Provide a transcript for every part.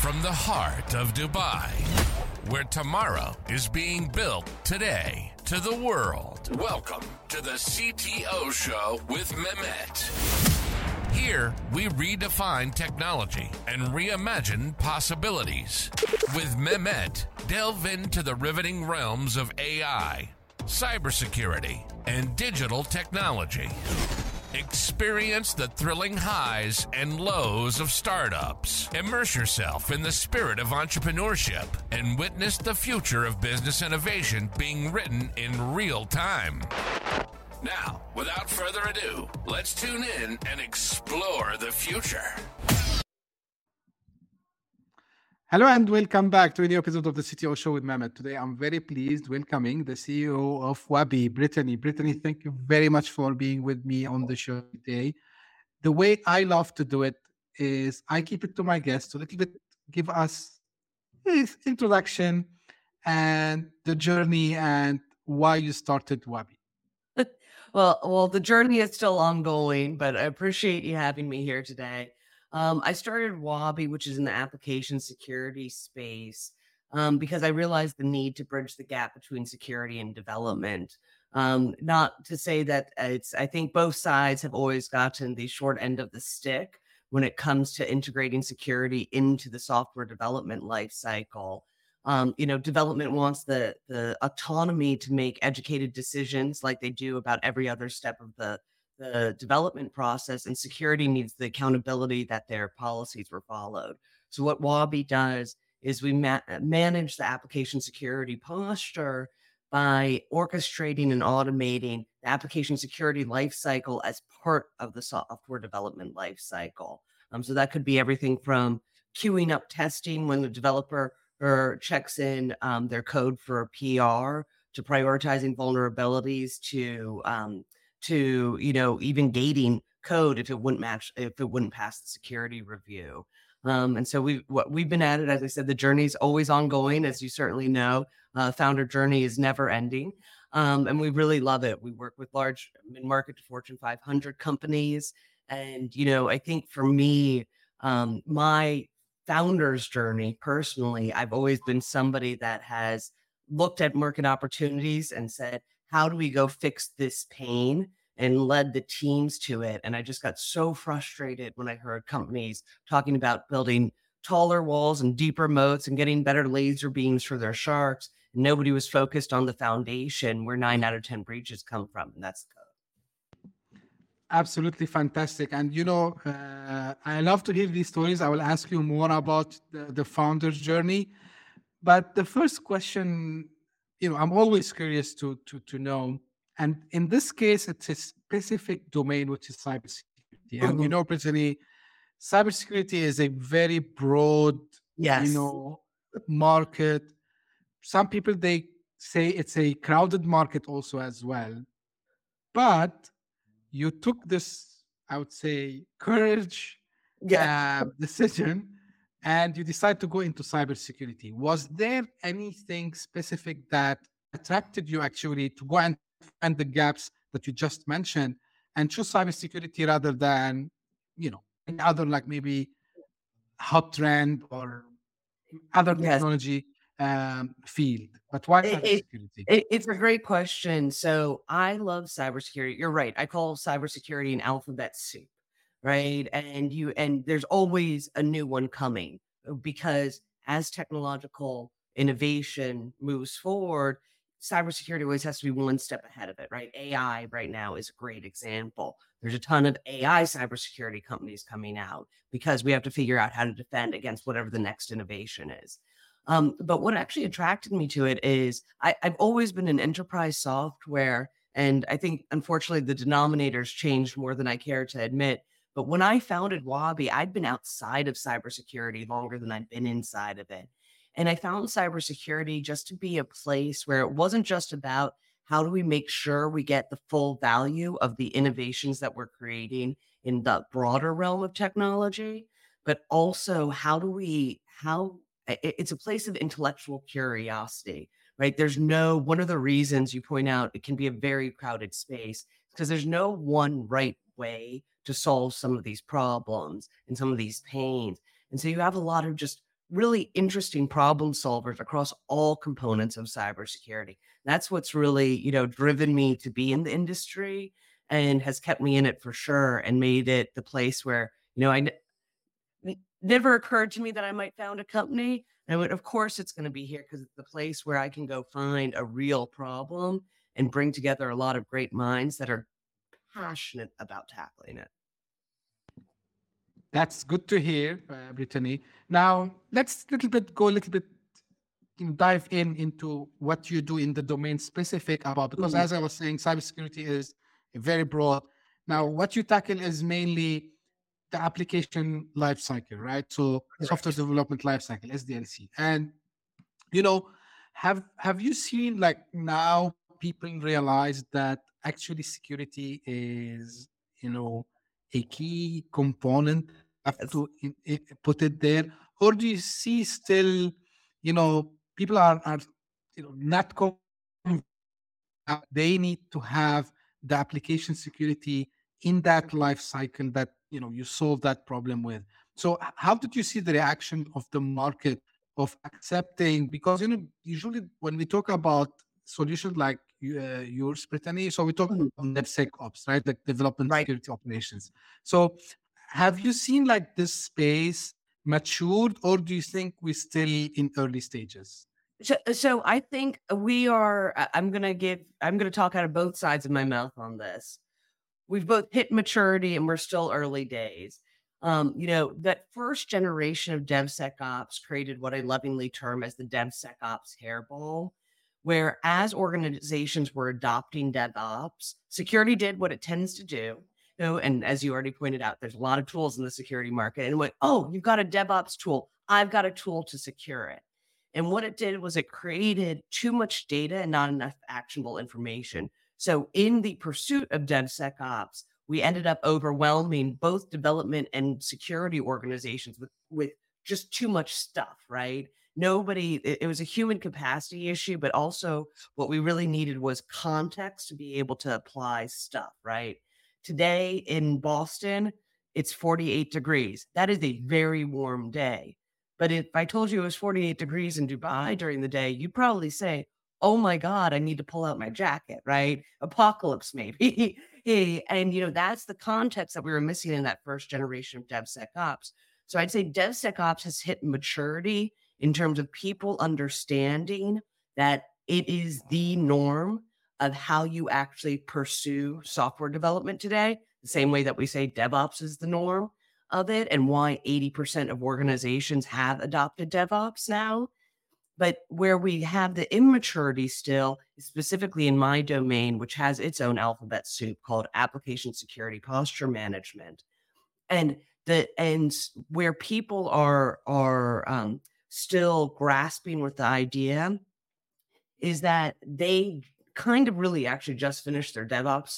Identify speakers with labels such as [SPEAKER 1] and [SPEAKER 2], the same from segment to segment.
[SPEAKER 1] From the heart of Dubai, where tomorrow is being built today, to the world. Welcome to the CTO Show with Mehmet. Here, we redefine technology and reimagine possibilities. With Mehmet, delve into the riveting realms of AI, cybersecurity, and digital technology. Experience the thrilling highs and lows of startups. Immerse yourself in the spirit of entrepreneurship and witness the future of business innovation being written in real time. Now, without further ado, let's tune in and explore the future.
[SPEAKER 2] Hello and welcome back to a new episode of the CTO Show with Mehmet. Today, I'm very pleased welcoming the CEO of Waabi, Brittany. Brittany, thank you very much for being with me on the show today. The way I love to do it is I keep it to my guests to a little bit give us his introduction and the journey and why you started Waabi.
[SPEAKER 3] Well, the journey is still ongoing, but I appreciate you having me here today. I started Waabi, which is in the application security space, because I realized the need to bridge the gap between security and development. Not to say that I think both sides have always gotten the short end of the stick when it comes to integrating security into the software development life cycle. Development wants the autonomy to make educated decisions like they do about every other step of the development process, and security needs the accountability that their policies were followed. So what Waabi does is we manage the application security posture by orchestrating and automating the application security lifecycle as part of the software development lifecycle. So that could be everything from queuing up testing when the developer checks in their code for a PR, to prioritizing vulnerabilities, to even gating code if it wouldn't pass the security review. And so we've been at it, as I said, the journey is always ongoing, as you certainly know. Founder journey is never ending, and we really love it. We work with large mid-market to Fortune 500 companies, and I think for me, my founder's journey personally, I've always been somebody that has looked at market opportunities and said, how do we go fix this pain, and led the teams to it. And I just got so frustrated when I heard companies talking about building taller walls and deeper moats and getting better laser beams for their sharks. And nobody was focused on the foundation where 9 out of 10 breaches come from. And that's the code.
[SPEAKER 2] Absolutely fantastic. And, I love to hear these stories. I will ask you more about the founder's journey. But the first question, I'm always curious to know. And in this case, it's a specific domain, which is cybersecurity. And Brittany, cybersecurity is a very broad, market. Some people, they say it's a crowded market also as well. But you took this, I would say, courage decision, and you decide to go into cybersecurity. Was there anything specific that attracted you actually to go and find the gaps that you just mentioned and choose cybersecurity rather than, any other, like maybe hot trend or other technology field? But why cybersecurity?
[SPEAKER 3] It's a great question. So I love cybersecurity. You're right. I call cybersecurity an alphabet soup, right? And there's always a new one coming, because as technological innovation moves forward, cybersecurity always has to be one step ahead of it, right? AI right now is a great example. There's a ton of AI cybersecurity companies coming out because we have to figure out how to defend against whatever the next innovation is. But what actually attracted me to it is I've always been in enterprise software, and I think, unfortunately, the denominators changed more than I care to admit. But when I founded Waabi, I'd been outside of cybersecurity longer than I'd been inside of it. And I found cybersecurity just to be a place where it wasn't just about how do we make sure we get the full value of the innovations that we're creating in the broader realm of technology, but also it's a place of intellectual curiosity, right? One of the reasons you point out it can be a very crowded space because there's no one right way to solve some of these problems and some of these pains. And so you have a lot of just really interesting problem solvers across all components of cybersecurity. That's what's really, driven me to be in the industry and has kept me in it for sure and made it the place where, it never occurred to me that I might found a company. And I went, of course it's going to be here because it's the place where I can go find a real problem and bring together a lot of great minds that are passionate about tackling it.
[SPEAKER 2] That's good to hear, Brittany. Now, let's go a little bit, dive into what you do in the domain specific about, because as I was saying, cybersecurity is very broad. Now, what you tackle is mainly the application lifecycle, right? So software development lifecycle, SDLC. And, have you seen like now people realize that actually security is, a key component have to put it there, or do you see still, people are not they need to have the application security in that life cycle that you solve that problem with? So how did you see the reaction of the market of accepting, because usually when we talk about solutions like yours, Brittany, so we talk about DevSecOps, right? Like development security operations. So have you seen like this space matured, or do you think we're still in early stages?
[SPEAKER 3] So I think we are, I'm going to talk out of both sides of my mouth on this. We've both hit maturity and we're still early days. That first generation of DevSecOps created what I lovingly term as the DevSecOps hairball, where as organizations were adopting DevOps, security did what it tends to do. And as you already pointed out, there's a lot of tools in the security market. And went, oh, you've got a DevOps tool. I've got a tool to secure it. And what it did was it created too much data and not enough actionable information. So in the pursuit of DevSecOps, we ended up overwhelming both development and security organizations with just too much stuff, right? It was a human capacity issue, but also what we really needed was context to be able to apply stuff, right? Today in Boston, it's 48 degrees. That is a very warm day. But if I told you it was 48 degrees in Dubai during the day, you'd probably say, oh my God, I need to pull out my jacket, right? Apocalypse maybe. And, that's the context that we were missing in that first generation of DevSecOps. So I'd say DevSecOps has hit maturity in terms of people understanding that it is the norm of how you actually pursue software development today, the same way that we say DevOps is the norm of it, and why 80% of organizations have adopted DevOps now. But where we have the immaturity still, specifically in my domain, which has its own alphabet soup called application security posture management. And where people are still grasping with the idea is that they kind of really actually just finished their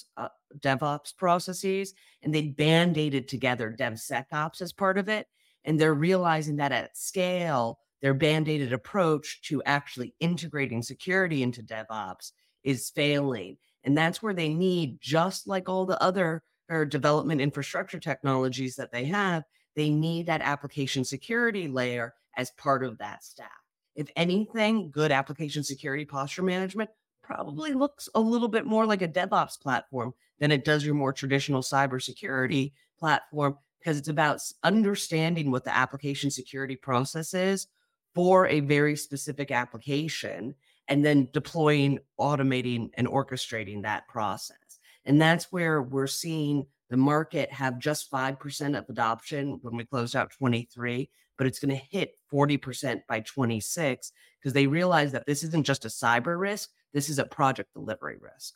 [SPEAKER 3] DevOps processes, and they band-aided together DevSecOps as part of it. And they're realizing that at scale, their band-aided approach to actually integrating security into DevOps is failing. And that's where they need, just like all the other development infrastructure technologies that they have, they need that application security layer as part of that stack. If anything, good application security posture management probably looks a little bit more like a DevOps platform than it does your more traditional cybersecurity platform, because it's about understanding what the application security process is for a very specific application, and then deploying, automating, and orchestrating that process. And that's where we're seeing the market have just 5% of adoption when we closed out 23, but it's going to hit 40% by 26, because they realize that this isn't just a cyber risk, this is a project delivery risk.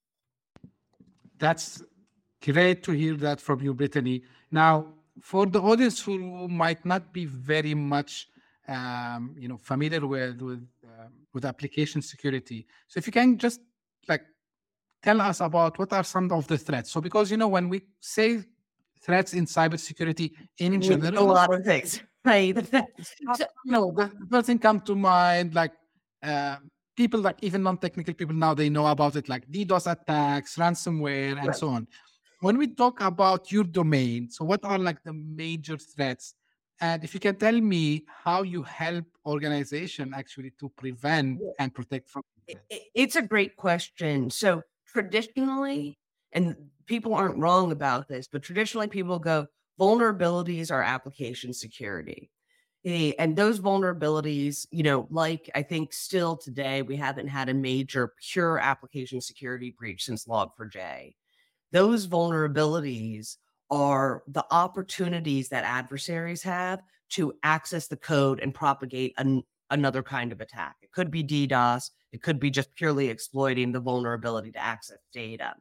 [SPEAKER 2] That's great to hear that from you, Brittany. Now, for the audience who might not be very much familiar with application security, so if you can just tell us about what are some of the threats. So because when we say threats in cybersecurity in general,
[SPEAKER 3] a lot of things, right?
[SPEAKER 2] The first thing come to mind, people, even non-technical people now, they know about it, like DDoS attacks, ransomware, and so on. When we talk about your domain, so what are the major threats And if you can tell me how you help organization actually to prevent
[SPEAKER 3] Yeah.
[SPEAKER 2] and protect from
[SPEAKER 3] It's a great question. So traditionally, and people aren't wrong about this, but traditionally people go, vulnerabilities are application security. And those vulnerabilities, like I think still today, we haven't had a major pure application security breach since Log4j. Those vulnerabilities are the opportunities that adversaries have to access the code and propagate another kind of attack. It could be DDoS. It could be just purely exploiting the vulnerability to access data.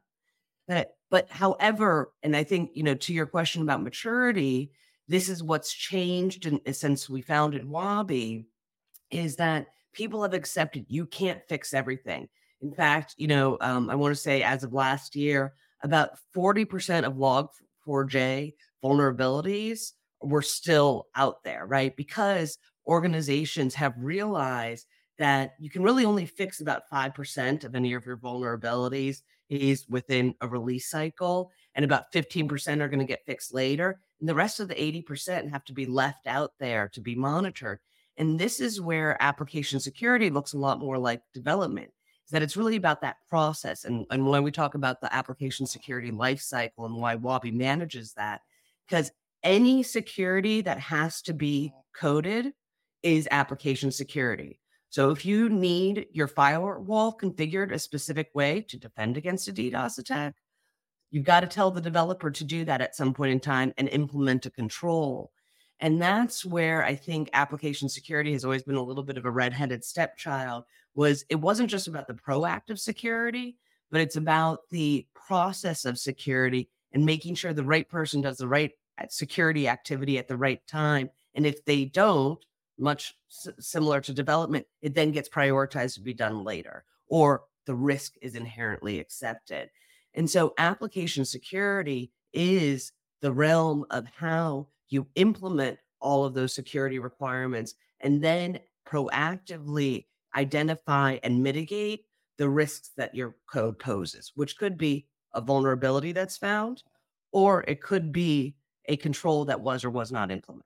[SPEAKER 3] But however, and I think, to your question about maturity, this is what's changed since we founded Wabi, is that people have accepted you can't fix everything. In fact, I want to say as of last year, about 40% of Log4j vulnerabilities were still out there, right? Because organizations have realized that you can really only fix about 5% of any of your vulnerabilities is within a release cycle, and about 15% are going to get fixed later. And the rest of the 80% have to be left out there to be monitored. And this is where application security looks a lot more like development, is that it's really about that process. And when we talk about the application security lifecycle and why Wabi manages that, because any security that has to be coded is application security. So if you need your firewall configured a specific way to defend against a DDoS attack, you've got to tell the developer to do that at some point in time and implement a control. And that's where I think application security has always been a little bit of a redheaded stepchild. It wasn't just about the proactive security, but it's about the process of security and making sure the right person does the right security activity at the right time. And if they don't, much similar to development, it then gets prioritized to be done later, or the risk is inherently accepted. And so application security is the realm of how you implement all of those security requirements and then proactively identify and mitigate the risks that your code poses, which could be a vulnerability that's found, or it could be a control that was or was not implemented.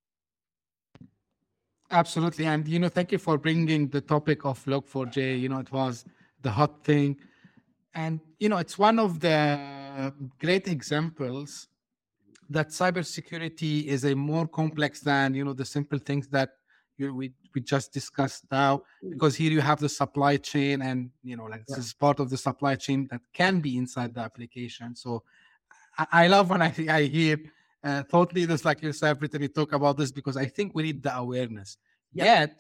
[SPEAKER 2] Absolutely. And, thank you for bringing the topic of Log4j. It was the hot thing. And, it's one of the great examples that cybersecurity is a more complex than, the simple things that we just discussed now, because here you have the supply chain and, this is part of the supply chain that can be inside the application. So I love when I hear thought leaders like yourself, Brittany, talk about this, because I think we need the awareness. Yet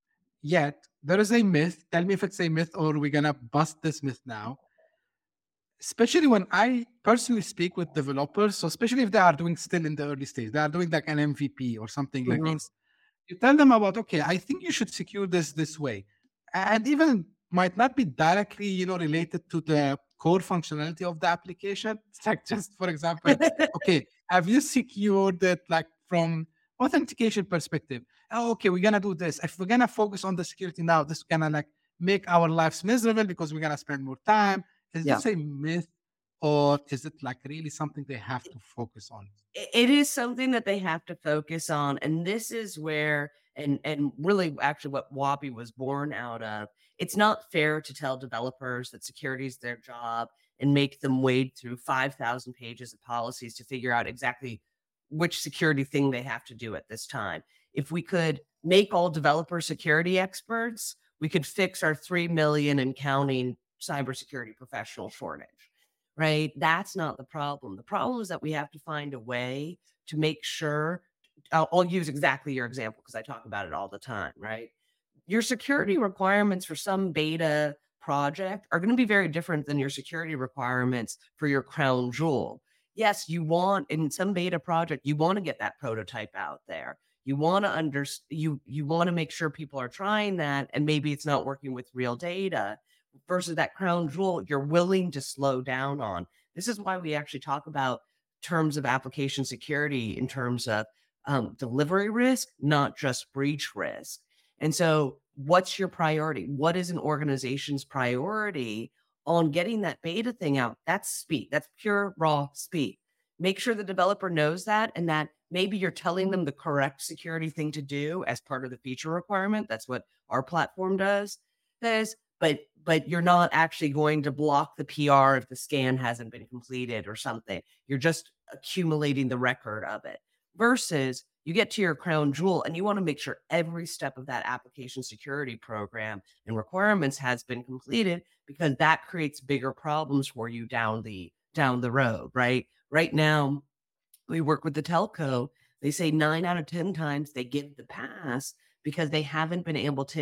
[SPEAKER 2] there is a myth. Tell me if it's a myth or we're going to bust this myth now. Especially when I personally speak with developers, so especially if they are doing still in the early stage, they are doing like an MVP or something like this. You tell them about, okay, I think you should secure this way. And even might not be directly, related to the core functionality of the application. It's like, just for example, okay, have you secured it like from authentication perspective? Oh, okay, we're gonna do this. If we're gonna focus on the security now, this is gonna like make our lives miserable because we're gonna spend more time. Is this a myth, or is it like really something they have to focus on?
[SPEAKER 3] It is something that they have to focus on. And this is where, and really actually what Wabi was born out of, it's not fair to tell developers that security is their job and make them wade through 5,000 pages of policies to figure out exactly which security thing they have to do at this time. If we could make all developer security experts, we could fix our 3 million and counting cybersecurity professional shortage, right? That's not the problem. The problem is that we have to find a way to make sure, I'll use exactly your example because I talk about it all the time, right? Your security requirements for some beta project are going to be very different than your security requirements for your crown jewel. Yes, you want, in some beta project, you want to get that prototype out there. You want to you want to make sure people are trying that, and maybe it's not working with real data, versus that crown jewel you're willing to slow down on. This is why we actually talk about terms of application security in terms of delivery risk, not just breach risk. And so what's your priority? What is an organization's priority on getting that beta thing out? That's speed. That's pure raw speed. Make sure the developer knows that, and that maybe you're telling them the correct security thing to do as part of the feature requirement. That's what our platform does. But you're not actually going to block the PR if the scan hasn't been completed or something. You're just accumulating the record of it. Versus you get to your crown jewel and you want to make sure every step of that application security program and requirements has been completed, because that creates bigger problems for you down the road, right? Right now, we work with the telco. They say 9 out of 10 times they give the pass because they haven't been able to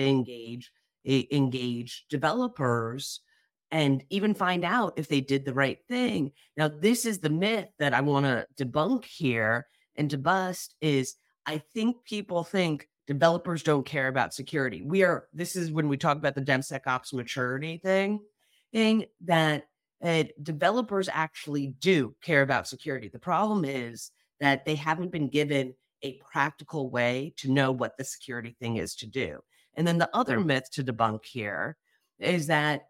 [SPEAKER 3] engage developers and even find out if they did the right thing. Now, this is the myth that I want to debunk here and to bust is I think people think developers don't care about security. This is when we talk about the DevSecOps maturity thing that developers actually do care about security. The problem is that they haven't been given a practical way to know what the security thing is to do. And then the other myth to debunk here is that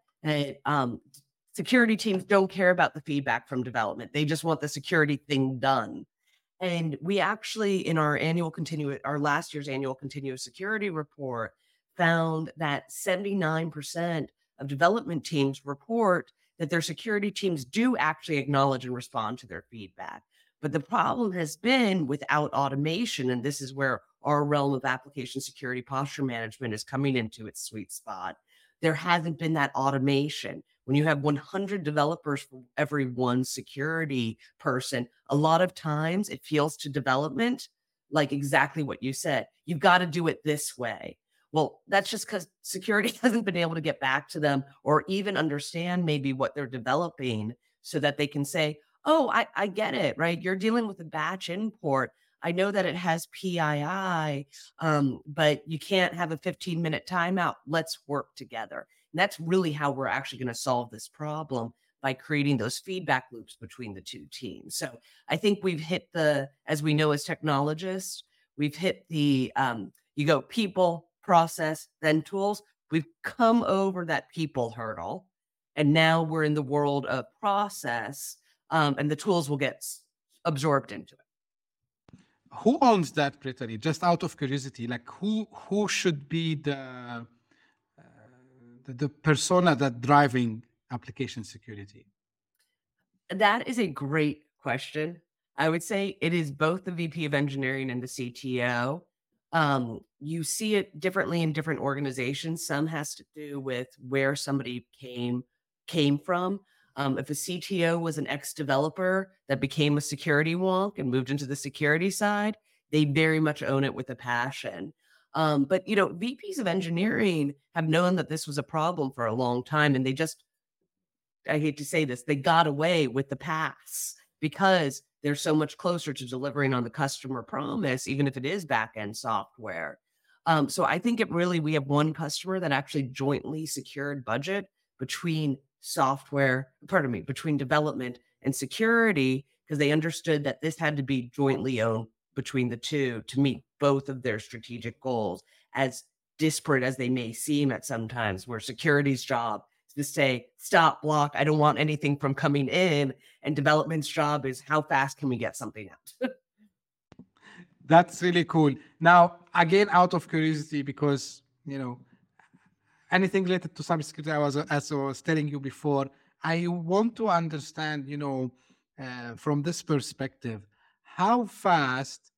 [SPEAKER 3] security teams don't care about the feedback from development. They just want the security thing done. And we actually, in our last year's annual continuous security report, found that 79% of development teams report that their security teams do actually acknowledge and respond to their feedback. But the problem has been without automation, and this is where our realm of application security posture management is coming into its sweet spot. There hasn't been that automation. When you have 100 developers for every one security person, a lot of times it feels to development like exactly what you said. You've got to do it this way. Well, that's just because security hasn't been able to get back to them or even understand maybe what they're developing so that they can say, oh, I get it, right? You're dealing with a batch import. I know that it has PII, but you can't have a 15-minute timeout. Let's work together. And that's really how we're actually going to solve this problem, by creating those feedback loops between the two teams. So I think we've hit as we know as technologists, we've hit you go people, process, then tools. We've come over that people hurdle. And now we're in the world of process, and the tools will get absorbed into it.
[SPEAKER 2] Who owns that, Brittany? Just out of curiosity, like who should be the persona that driving application security?
[SPEAKER 3] That is a great question. I would say it is both the VP of engineering and the CTO. You see it differently in different organizations. Some has to do with where somebody came from. If a CTO was an ex-developer that became a security wonk and moved into the security side, they very much own it with a passion. But VPs of engineering have known that this was a problem for a long time, and I hate to say this, they got away with the pass because they're so much closer to delivering on the customer promise, even if it is back-end software. So I think we have one customer that actually jointly secured budget between development and security, because they understood that this had to be jointly owned between the two to meet both of their strategic goals, as disparate as they may seem at sometimes, where security's job is to say, stop, block, I don't want anything from coming in, and development's job is how fast can we get something out?
[SPEAKER 2] That's really cool. Now, again, out of curiosity, because, anything related to cybersecurity, as I was telling you before, I want to understand, from this perspective, how fast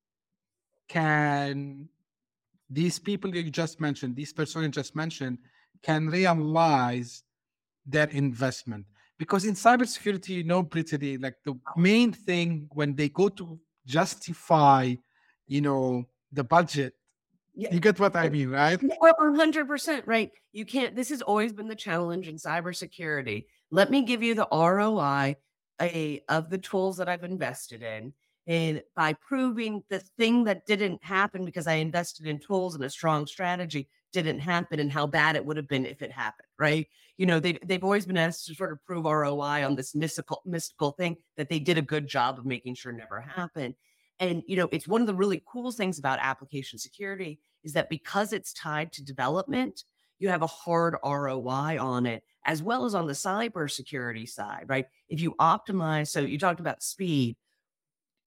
[SPEAKER 2] can these people you just mentioned, these persons you just mentioned, can realize their investment? Because in cybersecurity, Brittany, like the main thing when they go to justify, the budget, you get what I mean, right?
[SPEAKER 3] Well, 100%, right? You can't, this has always been the challenge in cybersecurity. Let me give you the ROI of the tools that I've invested in. And by proving the thing that didn't happen because I invested in tools and a strong strategy didn't happen, and how bad it would have been if it happened, right? They've always been asked to sort of prove ROI on this mystical thing that they did a good job of making sure never happened. And, it's one of the really cool things about application security is that because it's tied to development, you have a hard ROI on it, as well as on the cybersecurity side, right? If you optimize, so you talked about speed.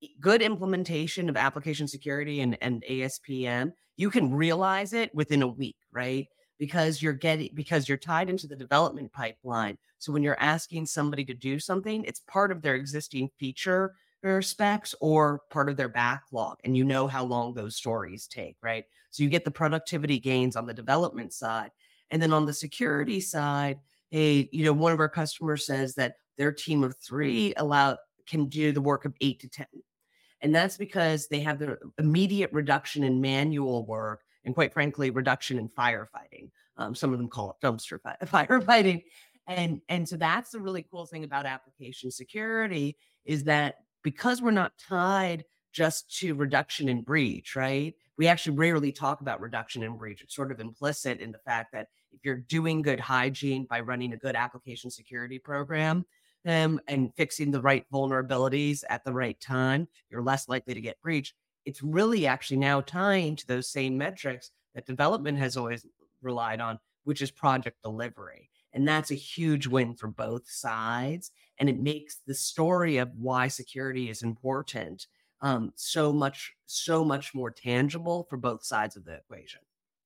[SPEAKER 3] good implementation of application security and ASPM, you can realize it within a week, right? Because you're tied into the development pipeline. So when you're asking somebody to do something, it's part of their existing feature or specs or part of their backlog. And you know how long those stories take, right? So you get the productivity gains on the development side. And then on the security side, one of our customers says that their team of 3 can do the work of 8 to 10. And that's because they have the immediate reduction in manual work and, quite frankly, reduction in firefighting. Some of them call it dumpster firefighting. And so that's the really cool thing about application security, is that because we're not tied just to reduction in breach, right? We actually rarely talk about reduction in breach. It's sort of implicit in the fact that if you're doing good hygiene by running a good application security program, and fixing the right vulnerabilities at the right time, you're less likely to get breached. It's really actually now tying to those same metrics that development has always relied on, which is project delivery. And that's a huge win for both sides. And it makes the story of why security is important so much more tangible for both sides of the equation.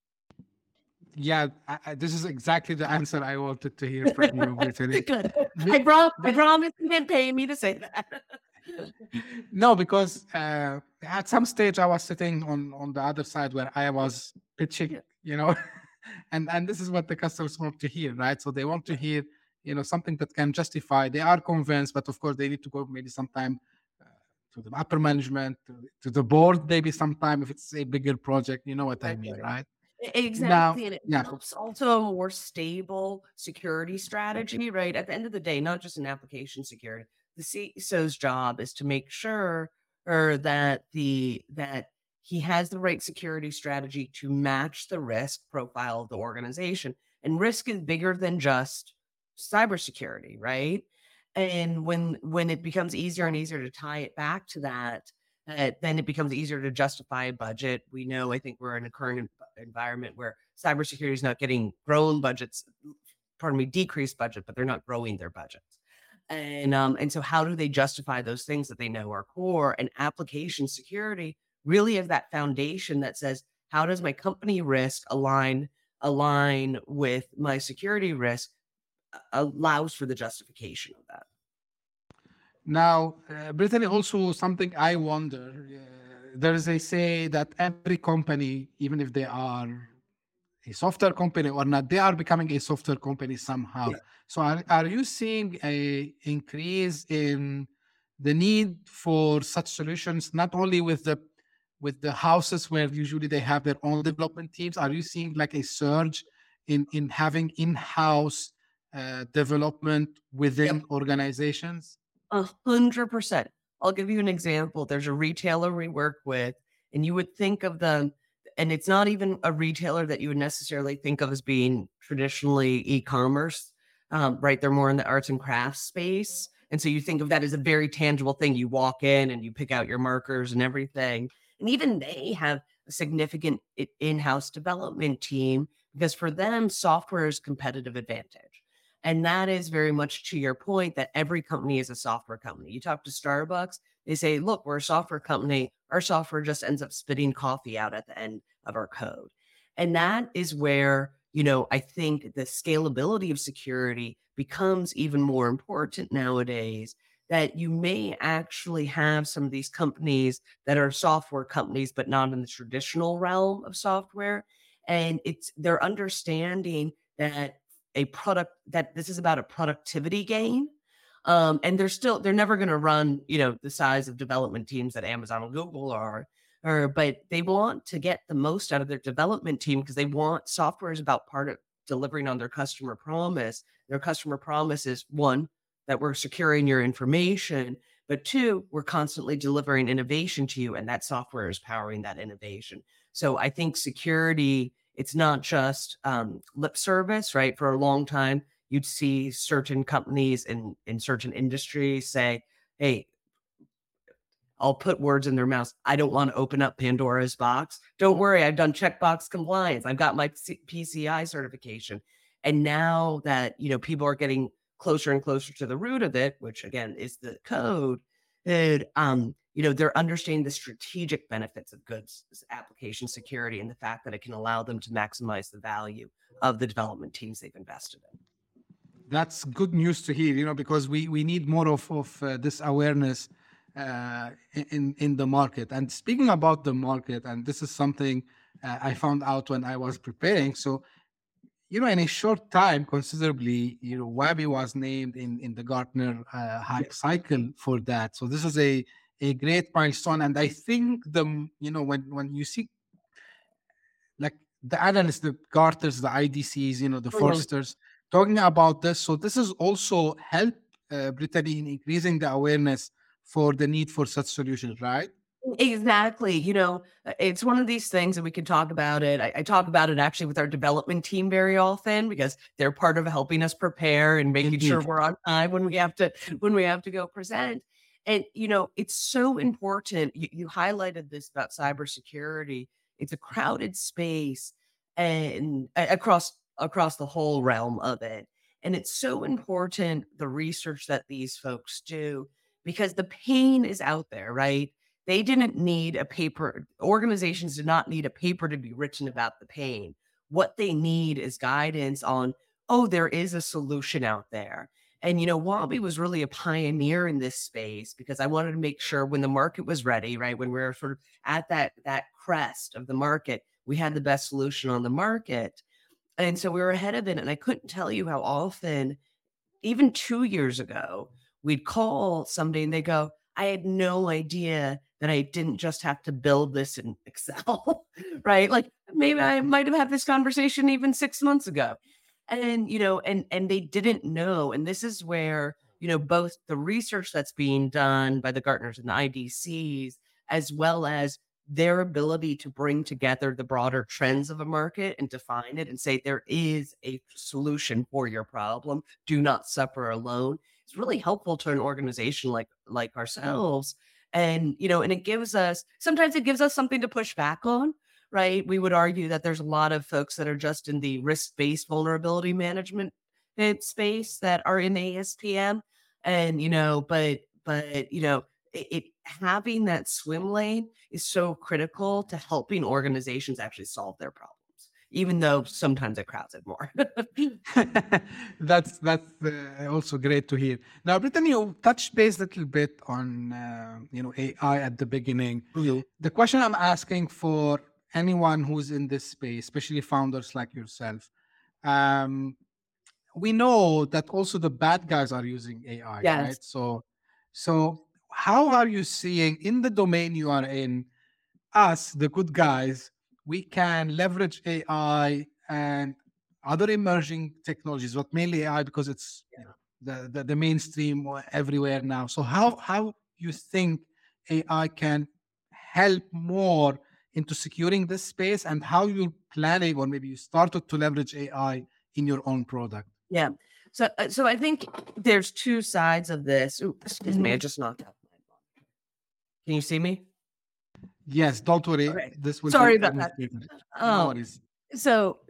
[SPEAKER 2] Yeah, this is exactly the answer I wanted to hear from you, Brittany.
[SPEAKER 3] Good. I promise you didn't pay me to say that.
[SPEAKER 2] No, because at some stage I was sitting on the other side where I was pitching, and this is what the customers want to hear, right? So they want to hear, something that can justify. They are convinced, but of course they need to go maybe sometime to the upper management, to the board, maybe sometime if it's a bigger project. You know what I mean, right?
[SPEAKER 3] Exactly. And it helps also a more stable security strategy, right? At the end of the day, not just in application security, the CISO's job is to make sure that he has the right security strategy to match the risk profile of the organization. And risk is bigger than just cybersecurity, right? And when it becomes easier and easier to tie it back to that, then it becomes easier to justify a budget. We know, I think we're in a current environment where cybersecurity is not getting decreased budget, but they're not growing their budgets. And so how do they justify those things that they know are core? And application security really is that foundation that says, how does my company risk align with my security risk, allows for the justification of that.
[SPEAKER 2] Now, Brittany, also something I wonder, there is a say that every company, even if they are a software company or not, they are becoming a software company somehow. Yeah. So are you seeing a increase in the need for such solutions, not only with the houses where usually they have their own development teams? Are you seeing like a surge in having in-house development within organizations?
[SPEAKER 3] 100%. I'll give you an example. There's a retailer we work with, and you would think of them, and it's not even a retailer that you would necessarily think of as being traditionally e-commerce, right? They're more in the arts and crafts space. And so you think of that as a very tangible thing. You walk in and you pick out your markers and everything. And even they have a significant in-house development team, because for them, software is competitive advantage. And that is very much to your point that every company is a software company. You talk to Starbucks, they say, look, we're a software company. Our software just ends up spitting coffee out at the end of our code. And that is where, I think the scalability of security becomes even more important nowadays, that you may actually have some of these companies that are software companies, but not in the traditional realm of software. And they're understanding that this is about a productivity gain. And they're never going to run, the size of development teams that Amazon and Google are, but they want to get the most out of their development team, because they want software is about part of delivering on their customer promise. Their customer promise is, one, that we're securing your information, but two, we're constantly delivering innovation to you, and that software is powering that innovation. So I think security, it's not just lip service, right? For a long time, you'd see certain companies in certain industries say, hey, I'll put words in their mouths. I don't want to open up Pandora's box. Don't worry, I've done checkbox compliance. I've got my PCI certification. And now that, people are getting closer and closer to the root of it, which again is the code, they're understanding the strategic benefits of goods application security and the fact that it can allow them to maximize the value of the development teams they've invested in.
[SPEAKER 2] That's good news to hear, because we need more of this awareness in the market. And speaking about the market, and this is something I found out when I was preparing. So, in a short time, considerably, Wabi was named in the Gartner Hype Cycle for that. So this is a great milestone. And I think when you see like the analysts, the Gartners, the IDCs, the Forresters talking about this. So this is also help Brittany in increasing the awareness for the need for such solutions, right?
[SPEAKER 3] Exactly. It's one of these things that we can talk about it. I talk about it actually with our development team very often because they're part of helping us prepare and making sure we're on time when we have to go present. And, it's so important. You highlighted this about cybersecurity. It's a crowded space and across the whole realm of it. And it's so important, the research that these folks do, because the pain is out there, right? They didn't need a paper. Organizations did not need a paper to be written about the pain. What they need is guidance on, there is a solution out there. And, Wabi was really a pioneer in this space because I wanted to make sure when the market was ready, right, when we were sort of at that crest of the market, we had the best solution on the market. And so we were ahead of it. And I couldn't tell you how often, even 2 years ago, we'd call somebody and they go, I had no idea that I didn't just have to build this in Excel, right? Like maybe I might have had this conversation even 6 months ago. And, and they didn't know. And this is where, both the research that's being done by the Gartners and the IDCs, as well as their ability to bring together the broader trends of a market and define it and say there is a solution for your problem. Do not suffer alone. It's really helpful to an organization like ourselves. And, and it gives us something to push back on, right? We would argue that there's a lot of folks that are just in the risk-based vulnerability management space that are in ASPM. And, it having that swim lane is so critical to helping organizations actually solve their problems, even though sometimes it crowds it more.
[SPEAKER 2] That's also great to hear. Now, Brittany, you touched base a little bit on AI at the beginning.
[SPEAKER 3] Mm-hmm.
[SPEAKER 2] The question I'm asking for anyone who's in this space, especially founders like yourself, we know that also the bad guys are using AI,
[SPEAKER 3] Yes.
[SPEAKER 2] right? So how are you seeing in the domain you are in, us, the good guys, we can leverage AI and other emerging technologies, but mainly AI because it's the mainstream everywhere now. So how you think AI can help more into securing this space, and how you're planning, or maybe you started to leverage AI in your own product?
[SPEAKER 3] Yeah. So I think there's two sides of this. Ooh, excuse me, I just knocked out my phone. Can you see me?
[SPEAKER 2] Yes, don't worry.
[SPEAKER 3] Okay.
[SPEAKER 2] This will
[SPEAKER 3] Sorry
[SPEAKER 2] be
[SPEAKER 3] about that.
[SPEAKER 2] No worries.
[SPEAKER 3] So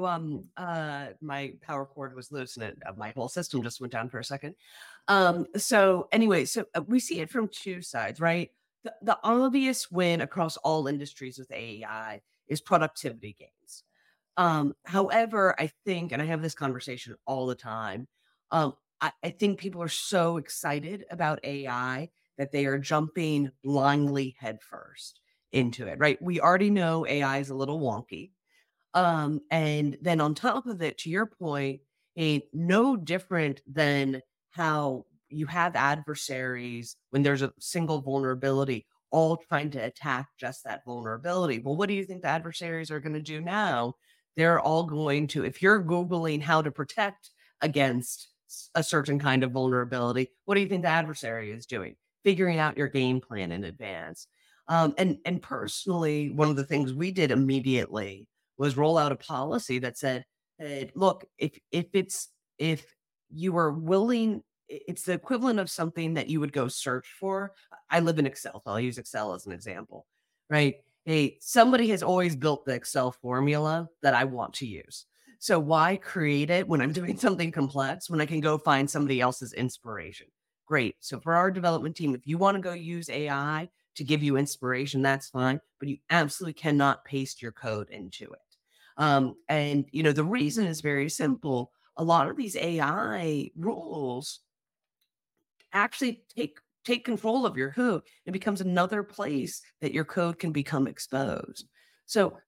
[SPEAKER 3] my power cord was loose and my whole system just went down for a second. So we see it from two sides, right? The obvious win across all industries with AI is productivity gains. However, I think, and I have this conversation all the time, I think people are so excited about AI that they are jumping blindly headfirst into it, right? We already know AI is a little wonky. And then on top of it, to your point, no different than how you have adversaries when there's a single vulnerability, all trying to attack just that vulnerability. Well, what do you think the adversaries are going to do now? They're all going to, if you're Googling how to protect against a certain kind of vulnerability, what do you think the adversary is doing? Figuring out your game plan in advance. And personally, one of the things we did immediately was roll out a policy that said, hey, look, if you are willing, it's the equivalent of something that you would go search for. I live in Excel, so I'll use Excel as an example, right? Hey, somebody has always built the Excel formula that I want to use. So why create it when I'm doing something complex when I can go find somebody else's inspiration? Great. So for our development team, if you want to go use AI to give you inspiration, that's fine, but you absolutely cannot paste your code into it. And the reason is very simple. A lot of these AI rules actually take control of your code. It becomes another place that your code can become exposed. So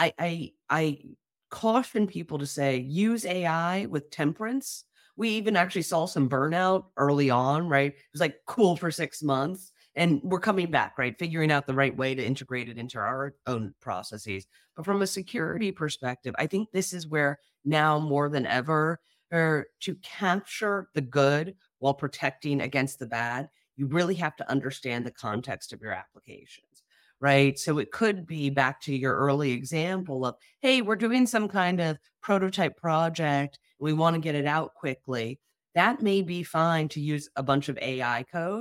[SPEAKER 3] I caution people to say, use AI with temperance. We even actually saw some burnout early on, right? It was like cool for 6 months. And we're coming back, right? Figuring out the right way to integrate it into our own processes. But from a security perspective, I think this is where now more than ever, to capture the good while protecting against the bad, you really have to understand the context of your applications, right? So it could be back to your early example of, hey, we're doing some kind of prototype project. We want to get it out quickly. That may be fine to use a bunch of AI code.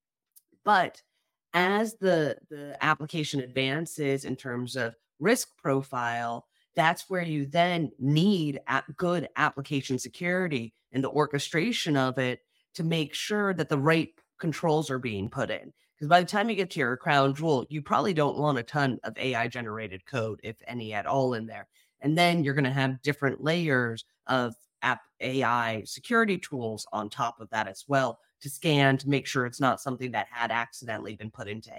[SPEAKER 3] But as the application advances in terms of risk profile, that's where you then need good application security and the orchestration of it to make sure that the right controls are being put in. Because by the time you get to your crown jewel, you probably don't want a ton of AI generated code, if any at all, in there. And then you're going to have different layers of AI security tools on top of that as well to scan to make sure it's not something that had accidentally been put into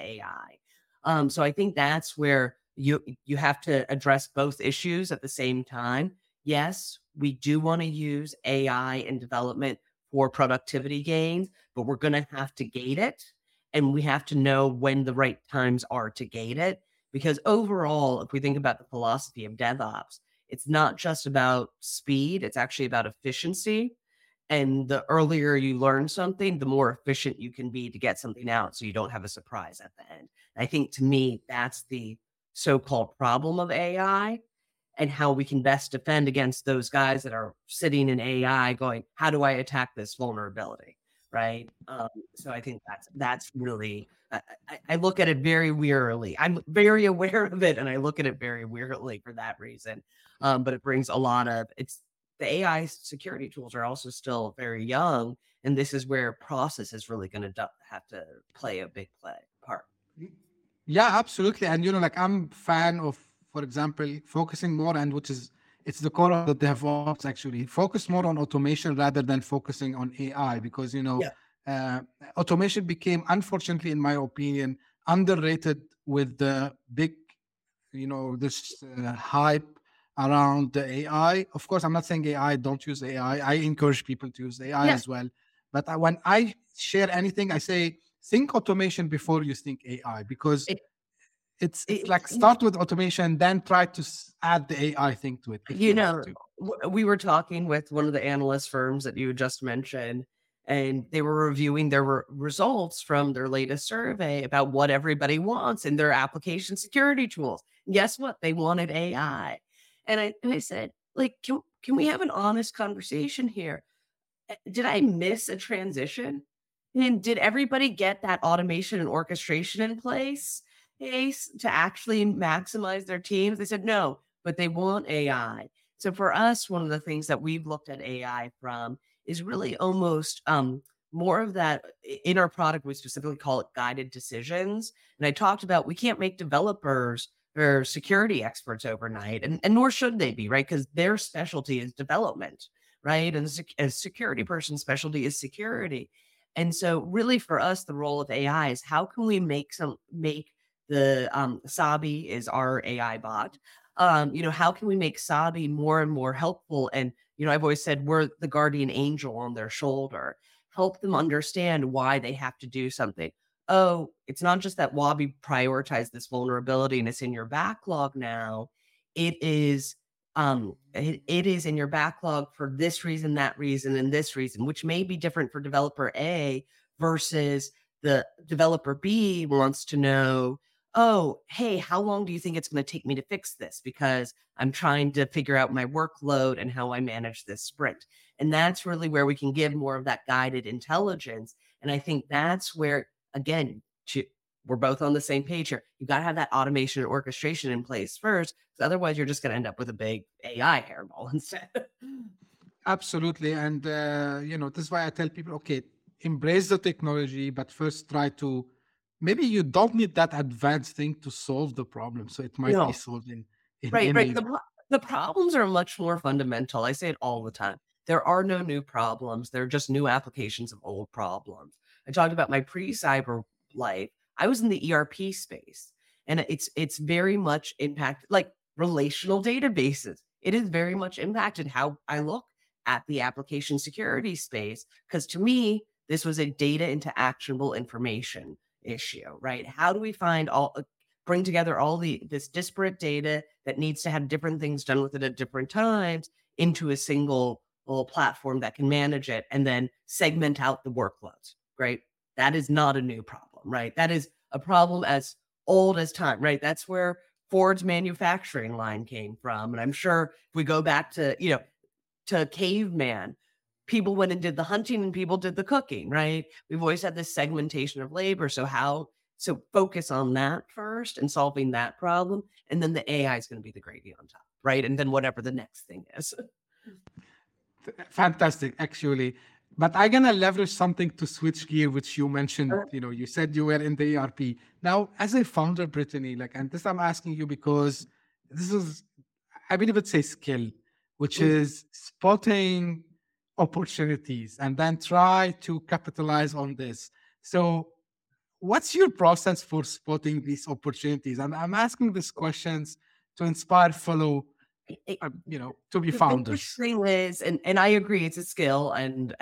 [SPEAKER 3] AI. So I think that's where you have to address both issues at the same time. Yes, we do want to use AI in development for productivity gains, but we're going to have to gate it. And we have to know when the right times are to gate it. Because overall, if we think about the philosophy of DevOps, it's not just about speed, it's actually about efficiency. And the earlier you learn something, the more efficient you can be to get something out so you don't have a surprise at the end. I think to me, that's the so-called problem of AI and how we can best defend against those guys that are sitting in AI going, how do I attack this vulnerability? Right. So I think that's really, I look at it very wearily. I'm very aware of it and I look at it very wearily for that reason. But it brings a lot of, the AI security tools are also still very young. And this is where process is really going to have to play a big part.
[SPEAKER 2] Yeah, absolutely. And like I'm a fan of, for example, focusing more, and it's the core of the DevOps actually. Focus more on automation rather than focusing on AI because automation became, unfortunately, in my opinion, underrated with the big, this hype around the AI. Of course, I'm not saying AI, don't use AI. I encourage people to use AI as well. But when I share anything, I say, think automation before you think AI, because it's like start with automation, then try to add the AI thing to it.
[SPEAKER 3] We were talking with one of the analyst firms that you just mentioned, and they were reviewing their results from their latest survey about what everybody wants in their application security tools. And guess what? They wanted AI. And I said, like, can we have an honest conversation here? Did I miss a transition? And did everybody get that automation and orchestration in place to actually maximize their teams? They said no, but they want AI. So for us, one of the things that we've looked at AI from is really almost more of that in our product. We specifically call it guided decisions. And I talked about we can't make developers or security experts overnight, and nor should they be, right? Because their specialty is development, right? And a security person's specialty is security. And so really for us, the role of AI is how can we make the Sabi is our AI bot. How can we make Sabi more and more helpful? And, I've always said we're the guardian angel on their shoulder, help them understand why they have to do something. Oh, it's not just that Wabi prioritized this vulnerability and it's in your backlog now. It is in your backlog for this reason, that reason, and this reason, which may be different for developer A versus the developer B wants to know, oh, hey, how long do you think it's going to take me to fix this? Because I'm trying to figure out my workload and how I manage this sprint. And that's really where we can give more of that guided intelligence. And I think that's where, again, we're both on the same page here. You got to have that automation and orchestration in place first, because otherwise you're just going to end up with a big AI hairball instead.
[SPEAKER 2] Absolutely. And, this is why I tell people, okay, embrace the technology, but first try to maybe you don't need that advanced thing to solve the problem. So it might be
[SPEAKER 3] No,
[SPEAKER 2] solved in
[SPEAKER 3] right, right.
[SPEAKER 2] any.
[SPEAKER 3] The problems are much more fundamental. I say it all the time. There are no new problems. They're just new applications of old problems. I talked about my pre-cyber life. I was in the ERP space, and it's very much impacted, like relational databases. It has very much impacted how I look at the application security space, because to me, this was a data into actionable information issue, right? How do we bring together all this disparate data that needs to have different things done with it at different times into a single little platform that can manage it and then segment out the workloads, right? That is not a new problem, right? That is a problem as old as time, right? That's where Ford's manufacturing line came from. And I'm sure if we go back to, to caveman, people went and did the hunting and people did the cooking, right? We've always had this segmentation of labor. So focus on that first and solving that problem. And then the AI is going to be the gravy on top, right? And then whatever the next thing is.
[SPEAKER 2] Fantastic, actually. But I'm going to leverage something to switch gear, which you mentioned. You said you were in the ERP. Now, as a founder, Brittany, and this I'm asking you because this is, I believe it's a skill, which is spotting opportunities and then try to capitalize on this. So what's your process for spotting these opportunities? And I'm asking these questions to inspire fellow, to be founders.
[SPEAKER 3] The thing is, and I agree, it's a skill, and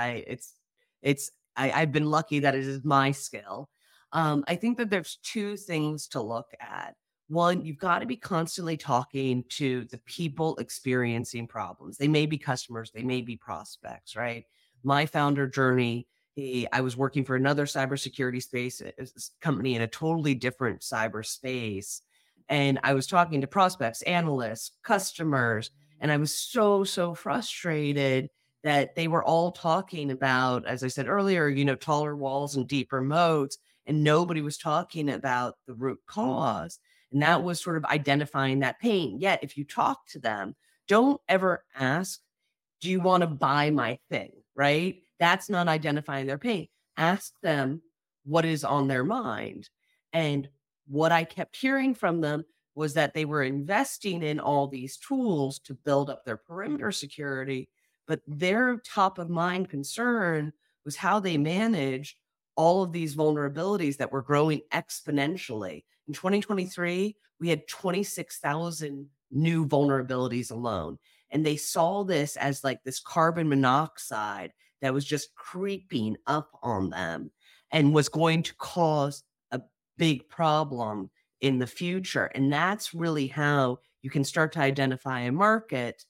[SPEAKER 3] I've been lucky that it is my skill. I think that there's two things to look at. One, you've got to be constantly talking to the people experiencing problems. They may be customers, they may be prospects, right? My founder journey, I was working for another cybersecurity space company in a totally different cyber space. And I was talking to prospects, analysts, customers, and I was so frustrated that they were all talking about, as I said earlier, taller walls and deeper moats, and nobody was talking about the root cause. And that was sort of identifying that pain. Yet, if you talk to them, don't ever ask, do you want to buy my thing, right? That's not identifying their pain. Ask them what is on their mind. And what I kept hearing from them was that they were investing in all these tools to build up their perimeter security, but their top of mind concern was how they managed all of these vulnerabilities that were growing exponentially. In 2023, we had 26,000 new vulnerabilities alone. And they saw this as like this carbon monoxide that was just creeping up on them and was going to cause a big problem in the future. And that's really how you can start to identify a market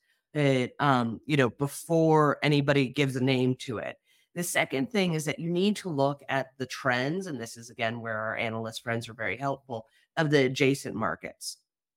[SPEAKER 3] that, before anybody gives a name to it. The second thing is that you need to look at the trends, and this is, again, where our analyst friends are very helpful, of the adjacent markets.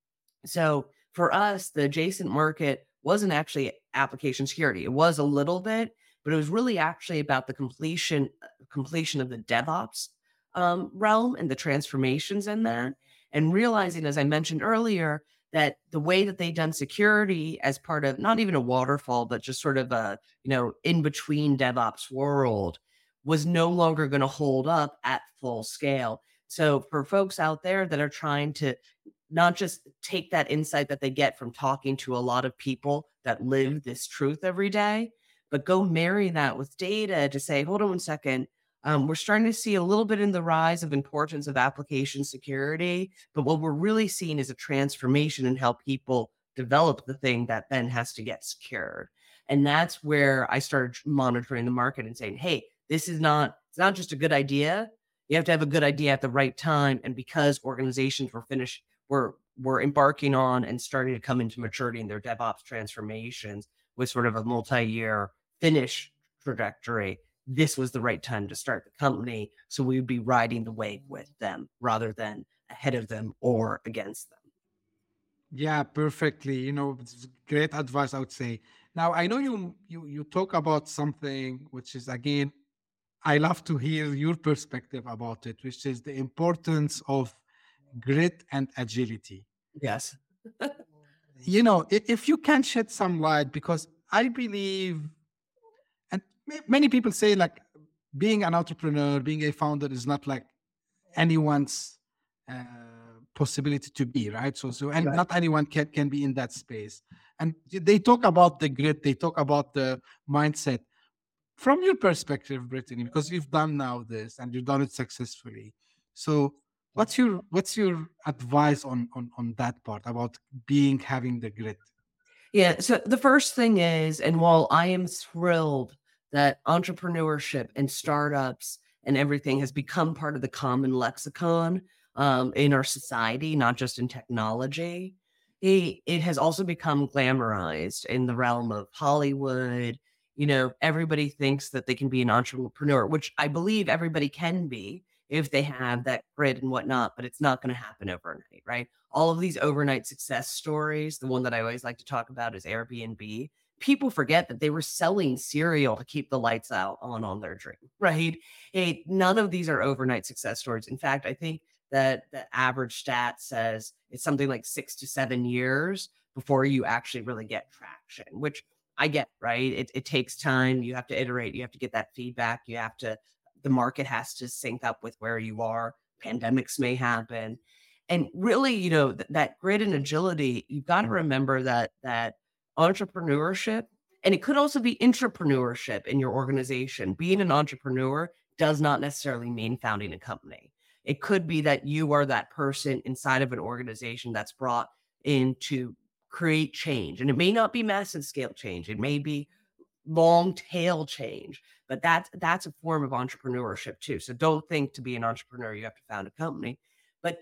[SPEAKER 3] So for us, the adjacent market wasn't actually application security. It was a little bit, but it was really actually about the completion of the DevOps realm and the transformations in that, and realizing, as I mentioned earlier, that the way that they done security as part of not even a waterfall, but just sort of a, in between DevOps world was no longer going to hold up at full scale. So for folks out there that are trying to not just take that insight that they get from talking to a lot of people that live this truth every day, but go marry that with data to say, hold on 1 second. We're starting to see a little bit in the rise of importance of application security, but what we're really seeing is a transformation in how people develop the thing that then has to get secured. And that's where I started monitoring the market and saying, hey, it's not just a good idea. You have to have a good idea at the right time. And because organizations were embarking on and starting to come into maturity in their DevOps transformations with sort of a multi-year finish trajectory, this was the right time to start the company. So we would be riding the wave with them rather than ahead of them or against them.
[SPEAKER 2] Yeah, perfectly. It's great advice, I would say. Now, I know you talk about something which is, again, I love to hear your perspective about it, which is the importance of grit and agility.
[SPEAKER 3] Yes.
[SPEAKER 2] If you can shed some light, because I believe, and many people say, being an entrepreneur, being a founder is not anyone's possibility to be, right? And
[SPEAKER 3] Right.
[SPEAKER 2] not anyone can be in that space. And they talk about the grit, they talk about the mindset. From your perspective, Brittany, because you've done now this and you've done it successfully. So what's your advice on that part about having the grit?
[SPEAKER 3] Yeah. So the first thing is, and while I am thrilled that entrepreneurship and startups and everything has become part of the common lexicon in our society, not just in technology, it has also become glamorized in the realm of Hollywood. Everybody thinks that they can be an entrepreneur, which I believe everybody can be if they have that grit and whatnot, but it's not going to happen overnight, right? All of these overnight success stories, the one that I always like to talk about is Airbnb. People forget that they were selling cereal to keep the lights out on their dream, right? None of these are overnight success stories. In fact, I think that the average stat says it's something like 6 to 7 years before you actually really get traction, which I get, right? It takes time. You have to iterate. You have to get that feedback. The market has to sync up with where you are. Pandemics may happen. And really, that grit and agility, you've got to remember that entrepreneurship, and it could also be intrapreneurship in your organization. Being an entrepreneur does not necessarily mean founding a company. It could be that you are that person inside of an organization that's brought in to create change. And it may not be massive scale change. It may be long tail change, but that's a form of entrepreneurship too. So don't think to be an entrepreneur, you have to found a company. But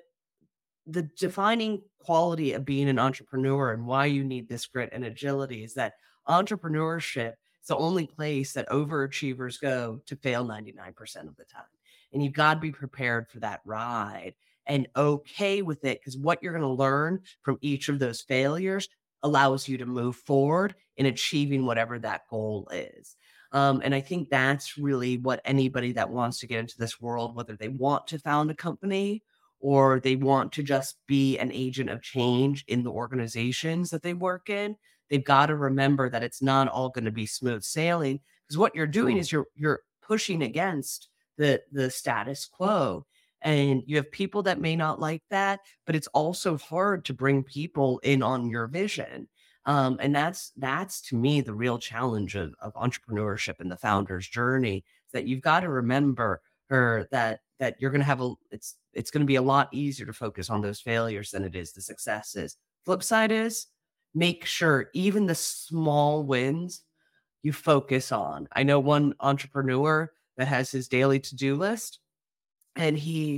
[SPEAKER 3] the defining quality of being an entrepreneur and why you need this grit and agility is that entrepreneurship is the only place that overachievers go to fail 99% of the time. And you've got to be prepared for that ride and okay with it, because what you're going to learn from each of those failures allows you to move forward in achieving whatever that goal is. And I think that's really what anybody that wants to get into this world, whether they want to found a company or they want to just be an agent of change in the organizations that they work in, they've got to remember that it's not all going to be smooth sailing, because what you're doing is you're pushing against the status quo. And you have people that may not like that, but it's also hard to bring people in on your vision. And that's to me the real challenge of entrepreneurship and the founder's journey, is that you've got to remember that you're going to have it's going to be a lot easier to focus on those failures than it is the successes. Flip side is, make sure even the small wins you focus on. I know one entrepreneur that has his daily to-do list, and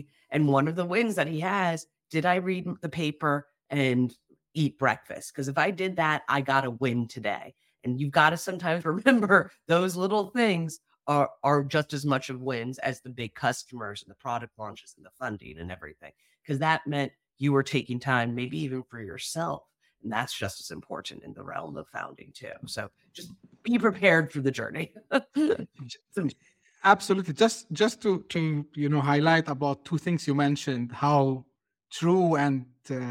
[SPEAKER 3] one of the wins that he has, did I read the paper and eat breakfast? Because if I did that, I got a win today. And you've got to sometimes remember those little things are just as much of wins as the big customers and the product launches and the funding and everything, because that meant you were taking time, maybe even for yourself. And that's just as important in the realm of founding too. So just be prepared for the journey.
[SPEAKER 2] Absolutely. Just to highlight about two things you mentioned, how true and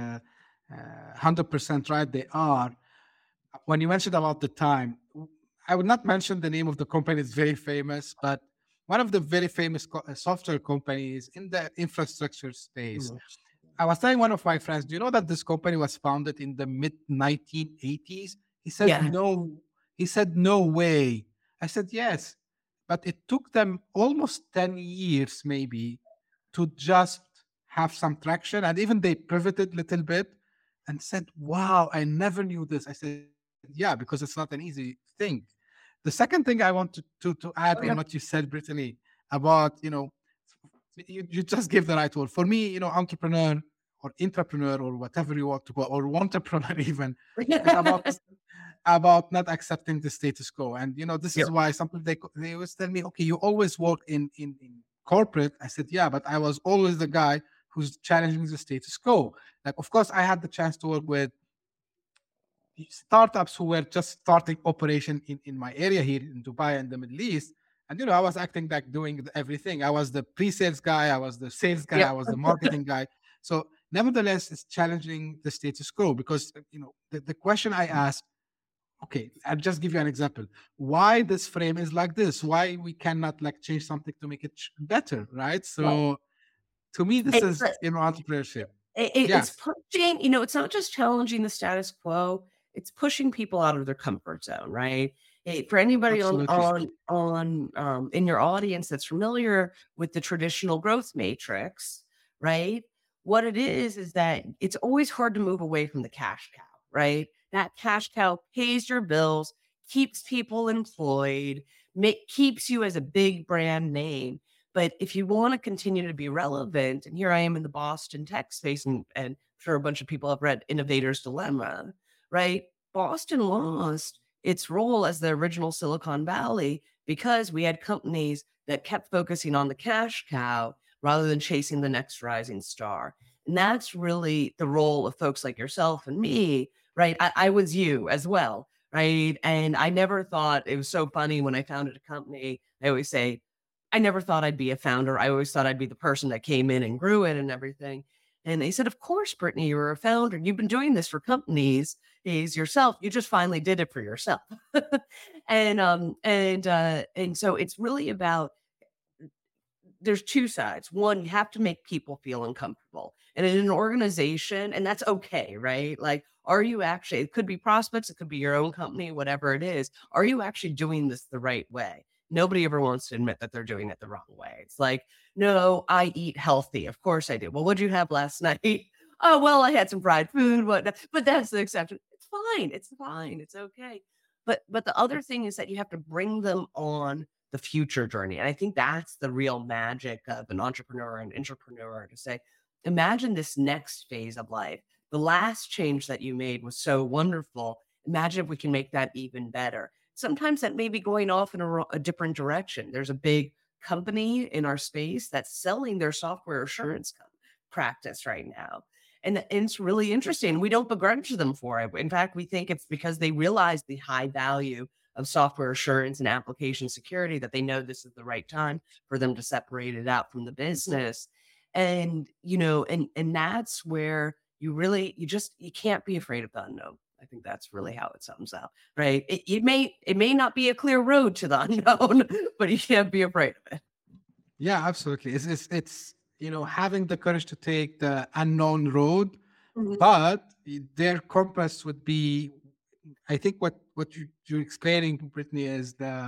[SPEAKER 2] 100% right they are. When you mentioned about the time, I would not mention the name of the company. It's very famous, but one of the very famous software companies in the infrastructure space. I was telling one of my friends, do you know that this company was founded in the mid 1980s? He said,
[SPEAKER 3] Yeah.
[SPEAKER 2] no. He said, no way. I said, yes. But it took them almost 10 years, maybe, to just have some traction. And even they pivoted a little bit and said, wow, I never knew this. I said, yeah, because it's not an easy thing. The second thing I want to add in what you said, Brittany, about, you just gave the right word. For me, entrepreneur or intrapreneur or whatever you want to call, or entrepreneur even, it's about not accepting the status quo. And, this is why some people, they always tell me, okay, you always work in corporate. I said, yeah, but I was always the guy who's challenging the status quo. Like, of course, I had the chance to work with startups who were just starting operation in my area here in Dubai and the Middle East. And, I was acting like doing everything. I was the pre-sales guy. I was the sales guy. I was the marketing guy. So nevertheless, it's challenging the status quo because, the question I ask, okay, I'll just give you an example. Why this frame is like this? Why we cannot change something to make it better, right? So To me, this
[SPEAKER 3] It's
[SPEAKER 2] is, entrepreneurship.
[SPEAKER 3] it's
[SPEAKER 2] Yes,
[SPEAKER 3] pushing, it's not just challenging the status quo, it's pushing people out of their comfort zone, right? For anybody
[SPEAKER 2] absolutely.
[SPEAKER 3] in your audience that's familiar with the traditional growth matrix, right? What it is that it's always hard to move away from the cash cow, right? That cash cow pays your bills, keeps people employed, keeps you as a big brand name. But if you want to continue to be relevant, and here I am in the Boston tech space, and I'm sure a bunch of people have read Innovator's Dilemma, right? Boston lost its role as the original Silicon Valley because we had companies that kept focusing on the cash cow rather than chasing the next rising star. And that's really the role of folks like yourself and me, right? I was you as well, right? And I never thought, it was so funny when I founded a company. I always say, I never thought I'd be a founder. I always thought I'd be the person that came in and grew it and everything. And they said, of course, Brittany, you were a founder. You've been doing this for companies is yourself. You just finally did it for yourself. And so it's really about, there's two sides. One, you have to make people feel uncomfortable. And in an organization, and that's okay, right? Like, are you actually, it could be prospects, it could be your own company, whatever it is. Are you actually doing this the right way? Nobody ever wants to admit that they're doing it the wrong way. It's like, no, I eat healthy. Of course I do. Well, what'd you have last night? Oh, well, I had some fried food, but that's the exception. It's fine. It's fine. It's okay. But the other thing is that you have to bring them on the future journey. And I think that's the real magic of an entrepreneur and intrapreneur, to say, imagine this next phase of life. The last change that you made was so wonderful. Imagine if we can make that even better. Sometimes that may be going off in a different direction. There's a big company in our space that's selling their software assurance practice right now. And it's really interesting. We don't begrudge them for it. In fact, we think it's because they realize the high value of software assurance and application security that they know this is the right time for them to separate it out from the business. And, and that's where you can't be afraid of the unknown. I think that's really how it sums up, right? It may not be a clear road to the unknown, but you can't be afraid of it.
[SPEAKER 2] Yeah, absolutely. It's having the courage to take the unknown road, but their compass would be, I think what you're explaining, Brittany, is the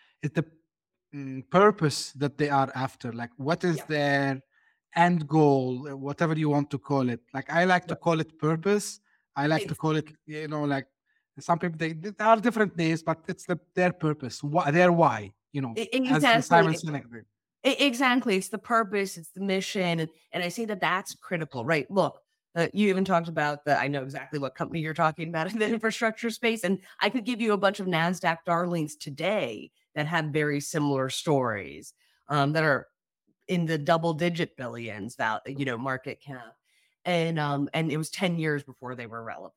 [SPEAKER 2] purpose that they are after. Like, what is their end goal, whatever you want to call it. Like, I like to call it purpose. I like to call it, like some people, there are different names, but it's their purpose, their why,
[SPEAKER 3] Exactly.
[SPEAKER 2] as Simon Sinek.
[SPEAKER 3] Exactly. It's the purpose, it's the mission. And I say that that's critical, right? Look, you even talked about I know exactly what company you're talking about in the infrastructure space. And I could give you a bunch of NASDAQ darlings today that have very similar stories that are in the double-digit billions, market cap. And it was 10 years before they were relevant.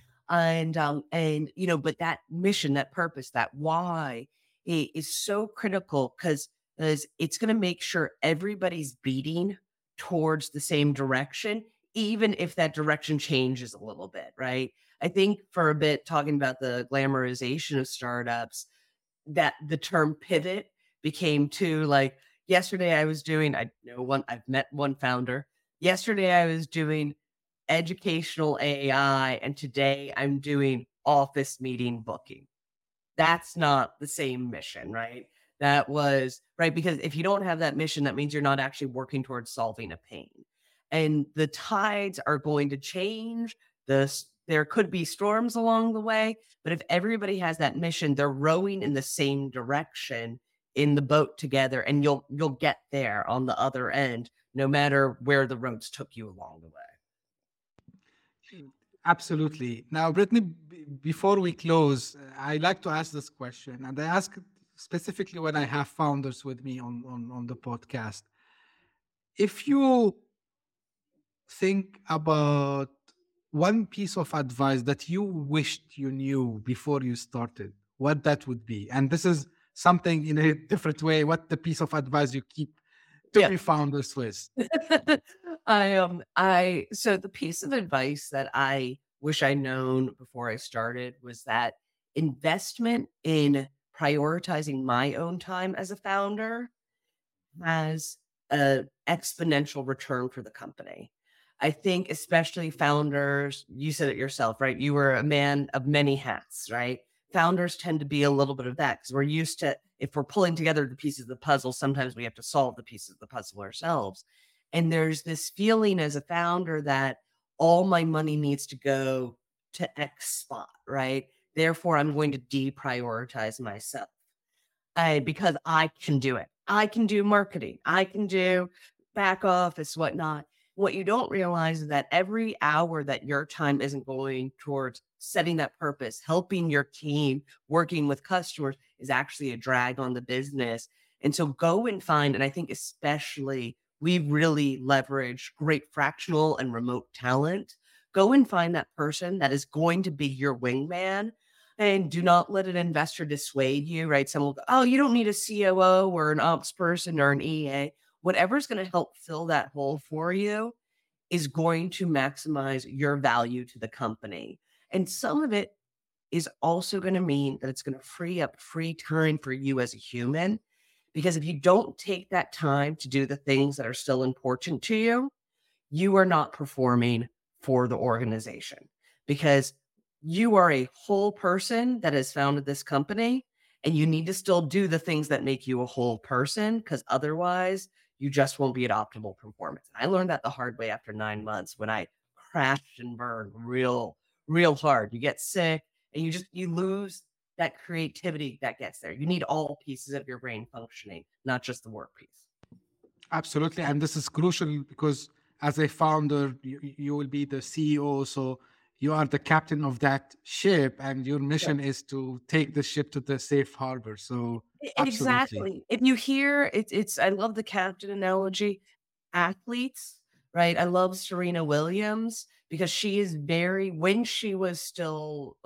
[SPEAKER 3] But that mission, that purpose, that why is so critical because it's going to make sure everybody's beating towards the same direction, even if that direction changes a little bit, right? I think for a bit, talking about the glamorization of startups, that the term pivot became too, like, yesterday I've met one founder. Yesterday I was doing educational AI, and today I'm doing office meeting booking. That's not the same mission, right? That was right. Because if you don't have that mission, that means you're not actually working towards solving a pain. And the tides are going to change. There could be storms along the way, but if everybody has that mission, they're rowing in the same direction in the boat together, and you'll get there on the other end, no matter where the roads took you along the way.
[SPEAKER 2] Absolutely. Now, Brittany, before we close, I like to ask this question, and I ask specifically when I have founders with me on the podcast. If you think about one piece of advice that you wished you knew before you started, what that would be, and this is something in a different way, what the piece of advice you keep to your founders with?
[SPEAKER 3] So the piece of advice that I wish I'd known before I started was that investment in prioritizing my own time as a founder has an exponential return for the company. I think especially founders, you said it yourself, right? You were a man of many hats, right? Founders tend to be a little bit of that because we're used to, if we're pulling together the pieces of the puzzle, sometimes we have to solve the pieces of the puzzle ourselves. And there's this feeling as a founder that all my money needs to go to X spot, right? Therefore, I'm going to deprioritize myself because I can do it. I can do marketing. I can do back office, whatnot. What you don't realize is that every hour that your time isn't going towards setting that purpose, helping your team, working with customers is actually a drag on the business. And so go and find, and I think especially we really leverage great fractional and remote talent. Go and find that person that is going to be your wingman. And do not let an investor dissuade you, right? Someone will go, oh, you don't need a COO or an ops person or an EA. Whatever's going to help fill that hole for you is going to maximize your value to the company. And some of it is also going to mean that it's going to free up free time for you as a human. Because if you don't take that time to do the things that are still important to you, you are not performing for the organization. Because you are a whole person that has founded this company, and you need to still do the things that make you a whole person, because otherwise you just won't be at optimal performance. I learned that the hard way after 9 months when I crashed and burned real hard. You get sick and you lose that creativity that gets there. You need all pieces of your brain functioning, not just the work piece.
[SPEAKER 2] Absolutely. And this is crucial because as a founder, you will be the CEO. So you are the captain of that ship, and your mission is to take the ship to the safe harbor. So
[SPEAKER 3] exactly. If you hear it's I love the captain analogy. Athletes, right? I love Serena Williams because she is when she was still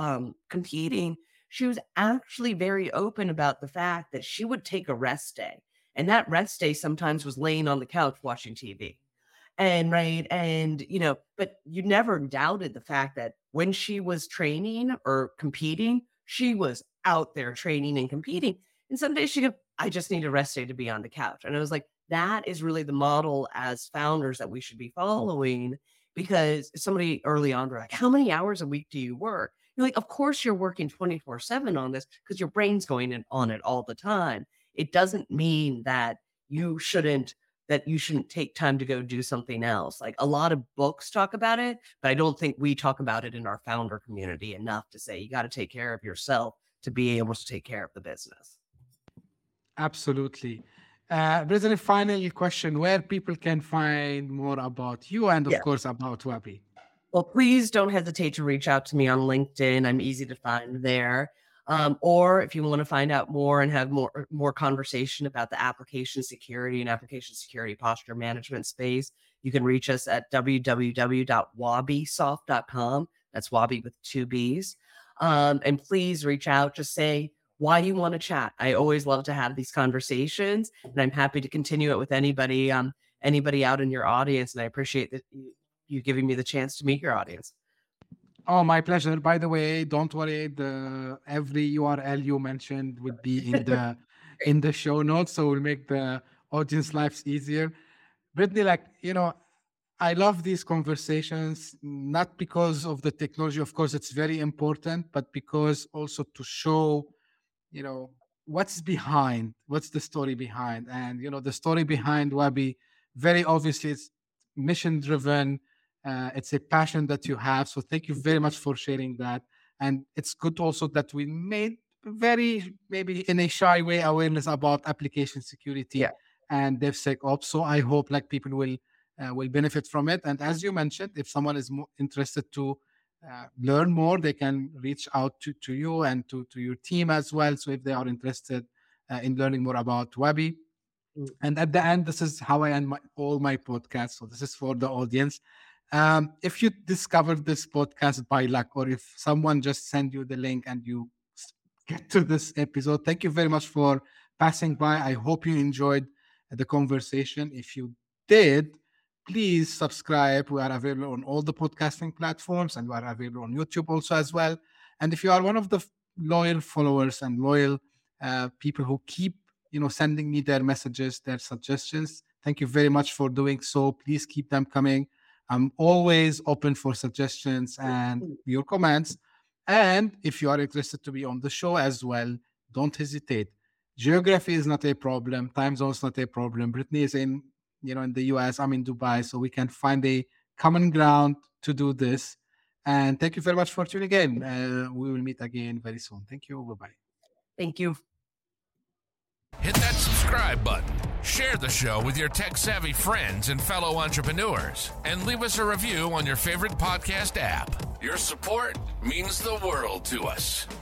[SPEAKER 3] competing, she was actually very open about the fact that she would take a rest day. And that rest day sometimes was laying on the couch watching TV. And right. And, but you never doubted the fact that when she was training or competing, she was out there training and competing. And some days she'd go, I just need a rest day to be on the couch. And I was like, that is really the model as founders that we should be following, because somebody early on, like, how many hours a week do you work? You're like, of course you're working 24/7 on this because your brain's going on it all the time. It doesn't mean that you shouldn't take time to go do something else. Like a lot of books talk about it, but I don't think we talk about it in our founder community enough to say you got to take care of yourself to be able to take care of the business.
[SPEAKER 2] Absolutely. There's a final question where people can find more about you and of course about Wabi.
[SPEAKER 3] Well, please don't hesitate to reach out to me on LinkedIn. I'm easy to find there. Or if you want to find out more and have more conversation about the application security and application security posture management space, you can reach us at www.wabisoft.com. That's Wabi with 2 B's. And please reach out. Just say why you want to chat. I always love to have these conversations, and I'm happy to continue it with anybody out in your audience. And I appreciate that you giving me the chance to meet your audience.
[SPEAKER 2] Oh, my pleasure. By the way, don't worry. Every URL you mentioned will be in the show notes, so we'll make the audience lives easier. Brittany, I love these conversations, not because of the technology. Of course, it's very important, but because also to show, what's the story behind. And, the story behind Wabi, very obviously, it's mission-driven. It's a passion that you have. So thank you very much for sharing that. And it's good also that we made very, maybe in a shy way, awareness about application security and DevSecOps. So I hope people will benefit from it. And as you mentioned, if someone is interested to learn more, they can reach out to you and to your team as well. So if they are interested in learning more about Wabi. And at the end, this is how I end all my podcasts. So this is for the audience. If you discovered this podcast by luck, or if someone just sent you the link and you get to this episode, thank you very much for passing by. I hope you enjoyed the conversation. If you did, please subscribe. We are available on all the podcasting platforms, and we are available on YouTube also as well. And if you are one of the loyal followers and loyal people who keep sending me their messages, their suggestions, Thank you very much for doing so. Please keep them coming. I'm always open for suggestions and your comments. And if you are interested to be on the show as well, don't hesitate. Geography is not a problem. Time zone is not a problem. Brittany is in the US. I'm in Dubai, so we can find a common ground to do this. And thank you very much for tuning in. We will meet again very soon. Thank you. Bye-bye.
[SPEAKER 3] Thank you.
[SPEAKER 1] Hit that subscribe button. Share the show with your tech-savvy friends and fellow entrepreneurs. And leave us a review on your favorite podcast app. Your support means the world to us.